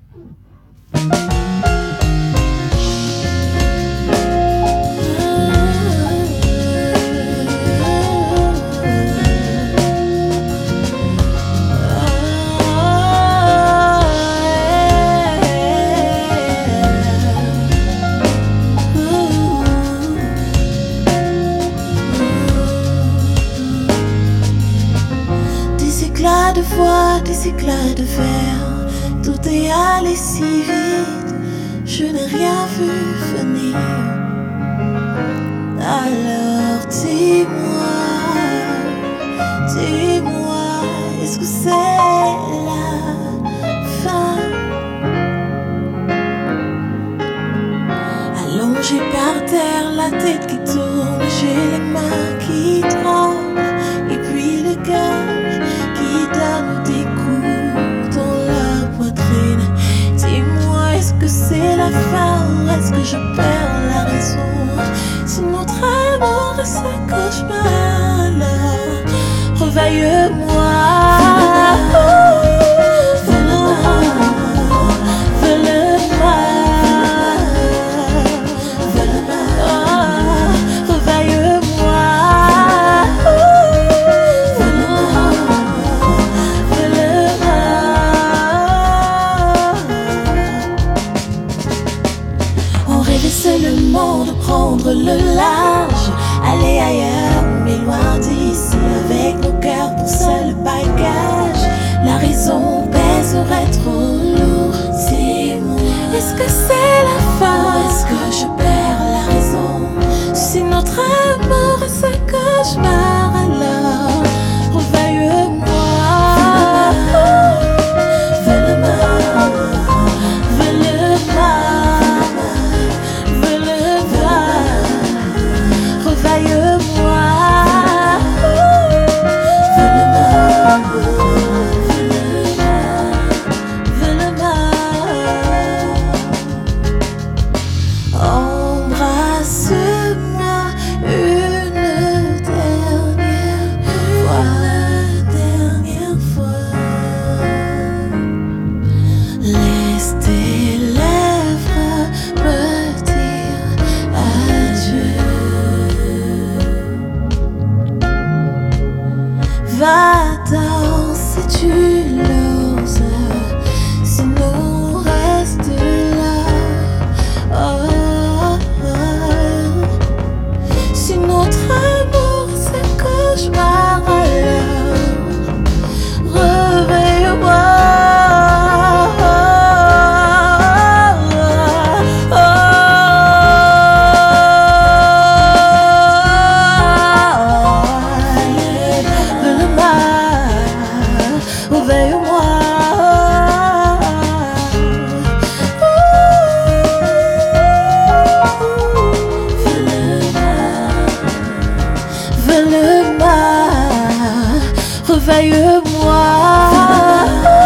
De foi, des éclats de verre, tout est allé si vite, je n'ai rien vu venir. Alors dis-moi, est-ce que c'est la fin? Allongé par terre, la tête qui tourne, j'ai les mains qui tremblent, et puis le cœur donne des coups dans la poitrine. Dis-moi, est-ce que c'est la fin ou est-ce que je perds la raison? Si notre amour est un cauchemar, alors réveille-moi. Seulement de prendre le large, aller ailleurs, mais loin d'ici, avec nos cœurs pour seul bagage. La raison pèserait trop lourd. Dis-moi, est-ce que c'est la fin? Est-ce que je perds la raison? Si notre amour est un cauchemar, alors réveille-moi. Va-t'en si tu l'oses, sinon reste là. Oh, oh, oh. Si notre amour c'est un cauchemar, alors réveille-moi. Réveille-moi, réveille-moi.